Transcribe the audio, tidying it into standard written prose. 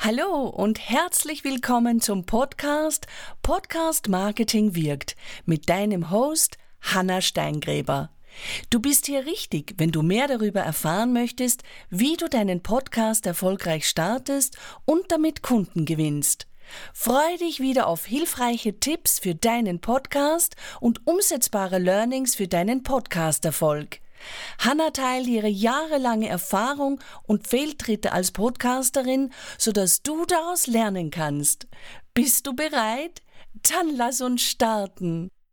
Hallo und herzlich willkommen zum Podcast Marketing wirkt mit deinem Host Hanna Steingräber. Du bist hier richtig, wenn du mehr darüber erfahren möchtest, wie du deinen Podcast erfolgreich startest und damit Kunden gewinnst. Freue dich wieder auf hilfreiche Tipps für deinen Podcast und umsetzbare Learnings für deinen Podcast-Erfolg. Hanna teilt ihre jahrelange Erfahrung und Fehltritte als Podcasterin, sodass du daraus lernen kannst. Bist du bereit? Dann lass uns starten.